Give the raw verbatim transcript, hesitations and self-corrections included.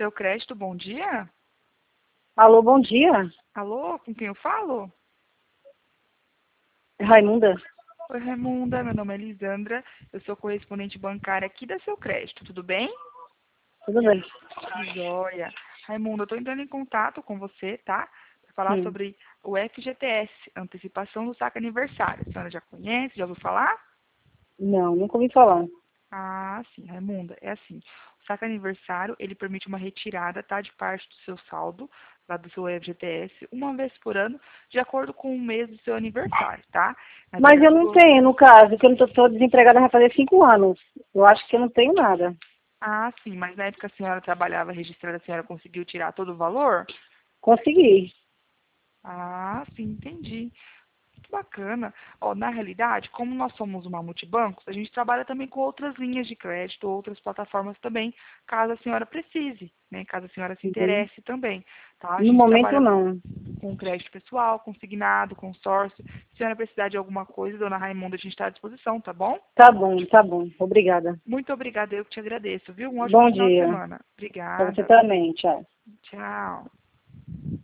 Seu Crédito, bom dia. Alô, bom dia. Alô, com quem eu falo? Raimunda. Oi, Raimunda, meu nome é Lisandra, eu sou correspondente bancária aqui da Seu Crédito, tudo bem? Tudo bem? Que joia. Raimunda, eu estou entrando em contato com você, tá? Para falar Hum. sobre o F G T S, Antecipação do Saque Aniversário. A senhora já conhece, já ouviu falar? Não, nunca ouvi falar. Ah, sim, Raimunda, é assim. O saque aniversário, ele permite uma retirada, tá, de parte do seu saldo, lá do seu F G T S, uma vez por ano, de acordo com o mês do seu aniversário, tá? Na Mas eu verdade, não do... tenho, no caso, porque eu não estou desempregada vai fazer cinco anos. Eu acho que eu não tenho nada. Ah, sim, mas na época que a senhora trabalhava registrada, a senhora conseguiu tirar todo o valor? Consegui. Ah, sim, entendi. Que bacana. Ó, na realidade, como nós somos uma multibancos, a gente trabalha também com outras linhas de crédito, outras plataformas também, caso a senhora precise, né? Caso a senhora se Uhum. interesse também, tá? A No gente momento, trabalha não. com crédito pessoal, consignado, consórcio. Se a senhora precisar de alguma coisa, dona Raimunda, a gente está à disposição, tá bom? Tá bom, tá bom. Obrigada. Muito obrigada, eu que te agradeço, viu? Um ótimo Bom final de dia. semana. Para você Obrigada. também. Tchau. Tchau.